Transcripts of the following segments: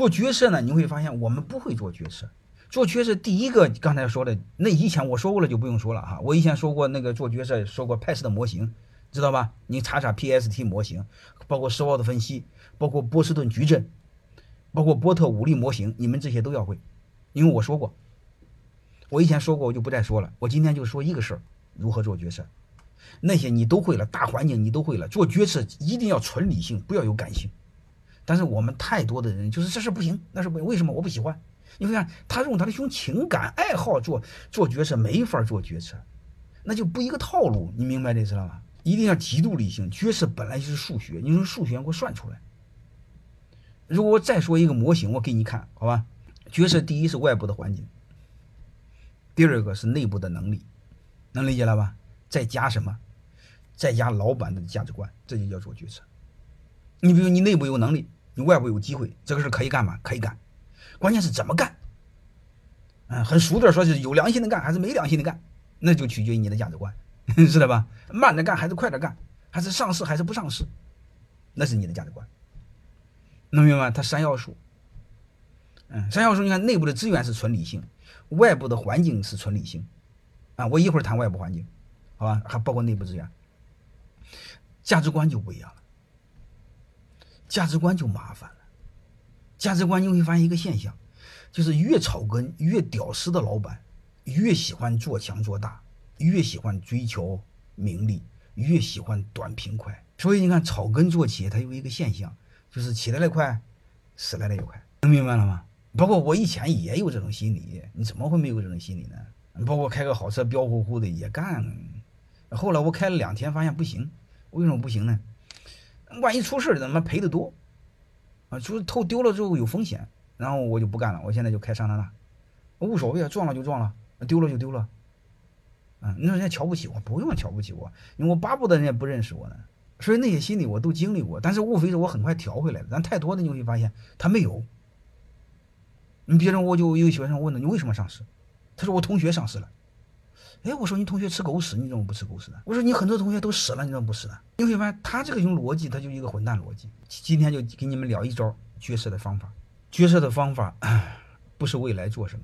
做决策呢，你会发现我们不会做决策。做决策第一个刚才说的，那以前我说过了就不用说了哈。我以前说过那个做决策，说过派氏的模型，知道吧？你查查 PST 模型，包括斯沃特分析，包括波士顿矩阵，包括波特五力模型，你们这些都要会，因为我说过。我以前说过，我就不再说了。我今天就说一个事儿，如何做决策。那些你都会了，大环境你都会了，做决策一定要纯理性，不要有感性。但是我们太多的人就是这事不行，那是不行，为什么我不喜欢？你会看他用他的情感爱好做决策，没法做决策，那就不一个套路，你明白这知道吗？一定要极度理性，决策本来就是数学，你用数学给我算出来。如果我再说一个模型，我给你看，好吧？决策第一是外部的环境，第二个是内部的能力，能理解了吧？再加什么？再加老板的价值观，这就叫做决策。你比如你内部有能力，你外部有机会，这个事可以干吗？可以干，关键是怎么干。很俗的说是有良心的干还是没良心的干，那就取决于你的价值观，知道吧？慢着干还是快着干，还是上市还是不上市，那是你的价值观，能明白吗？它三要素。三要素，你看内部的资源是纯理性，外部的环境是纯理性。我一会儿谈外部环境，好吧？还包括内部资源。价值观就不一样了，价值观就麻烦了。价值观你会发现一个现象，就是越草根越屌丝的老板越喜欢做强做大，越喜欢追求名利，越喜欢短平快。所以你看草根做企业它有一个现象，就是起来的快，死来的也快，能明白了吗？包括我以前也有这种心理，你怎么会没有这种心理呢？包括开个好车彪呼呼的也干，后来我开了2天发现不行。为什么不行呢？万一出事怎么赔得多就是头丢了之后有风险，然后我就不干了，我现在就开桑塔纳，无所谓啊，撞了就撞了，丢了就丢了。你说人家瞧不起我，不用瞧不起我，因为我巴不得人家不认识我呢。所以那些心理我都经历过，但是无非是我很快调回来了。咱太多的你会发现他没有。别人我就有学生问了，你为什么上市？他说我同学上市了。我说你同学吃狗屎，你怎么不吃狗屎呢？我说你很多同学都死了，你怎么不死呢？你会发现他这个用逻辑，他就一个混蛋逻辑。今天就给你们聊一招决策的方法。决策的方法不是未来做什么，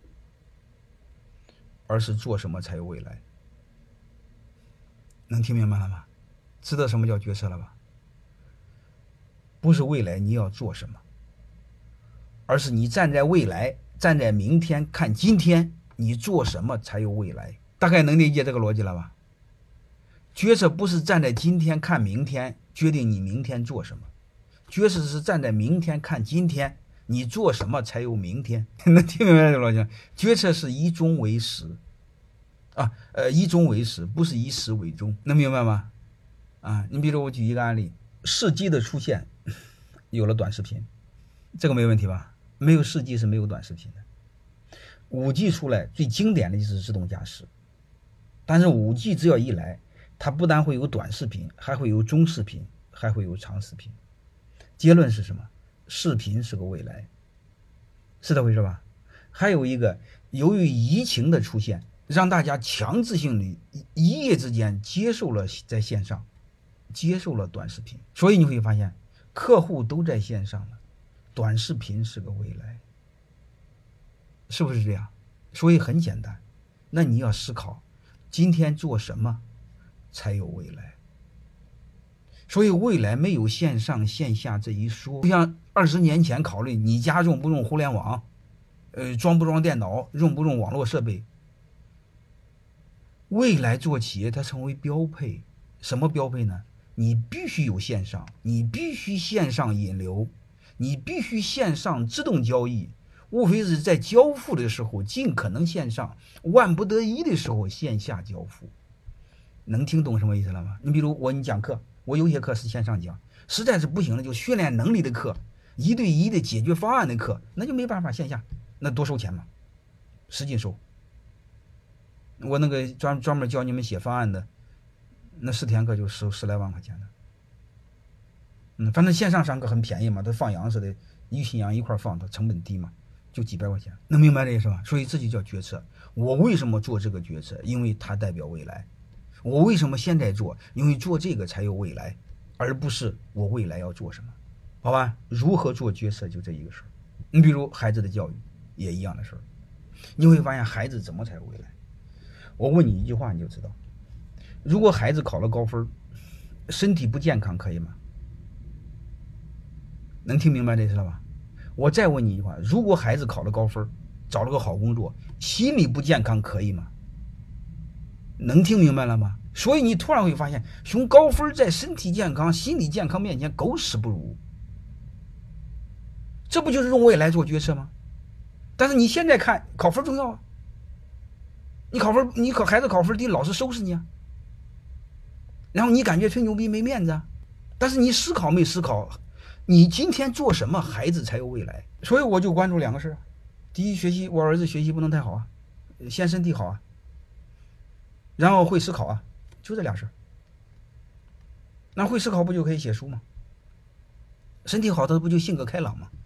而是做什么才有未来。能听明白了吗？知道什么叫决策了吧？不是未来你要做什么，而是你站在未来，站在明天看今天，你做什么才有未来。大概能理解这个逻辑了吧？决策不是站在今天看明天决定你明天做什么，决策是站在明天看今天，你做什么才有明天。能听明白这个逻辑？决策是以终为始以终为始，不是以始为终，能明白吗？你比如我举一个案例，世纪的出现有了短视频，这个没问题吧？没有世纪是没有短视频的。5G 出来最经典的就是自动驾驶，但是5G 只要一来，它不但会有短视频，还会有中视频，还会有长视频。结论是什么？视频是个未来，是这回事吧？还有一个，由于疫情的出现，让大家强制性的一夜之间接受了在线上，接受了短视频，所以你会发现客户都在线上了，短视频是个未来，是不是这样？所以很简单，那你要思考今天做什么才有未来。所以未来没有线上线下这一说，就像20年前考虑你家用不用互联网，装不装电脑，用不用网络设备。未来做企业它成为标配，什么标配呢？你必须有线上，你必须线上引流，你必须线上自动交易，无非是在交付的时候尽可能线上，万不得已的时候线下交付。能听懂什么意思了吗？你比如你讲课，我有些课是线上讲，实在是不行了就训练能力的课，1对1的解决方案的课，那就没办法线下，那多收钱嘛，使劲收。我那个专门教你们写方案的，那4天课就收10来万块钱的。反正线上上课很便宜嘛，它放羊似的，一群羊一块放，它成本低嘛，就几百块钱，能明白这个是吧？所以这就叫决策。我为什么做这个决策？因为它代表未来。我为什么现在做？因为做这个才有未来，而不是我未来要做什么，好吧？如何做决策就这一个事儿。 你比如孩子的教育也一样的事儿，你会发现孩子怎么才有未来？我问你一句话你就知道，如果孩子考了高分，身体不健康可以吗？能听明白这事了吧？我再问你一句话，如果孩子考了高分，找了个好工作，心理不健康可以吗？能听明白了吗？所以你突然会发现，熊高分在身体健康、心理健康面前狗屎不如，这不就是用未来做决策吗？但是你现在看考分重要啊，你孩子考分低，老师收拾你啊，然后你感觉吹牛逼没面子啊，但是你思考没思考，你今天做什么，孩子才有未来。所以我就关注两个事，第一，学习我儿子学习不能太好啊，先身体好啊，然后会思考啊，就这俩事。那会思考不就可以写书吗？身体好的不就性格开朗吗？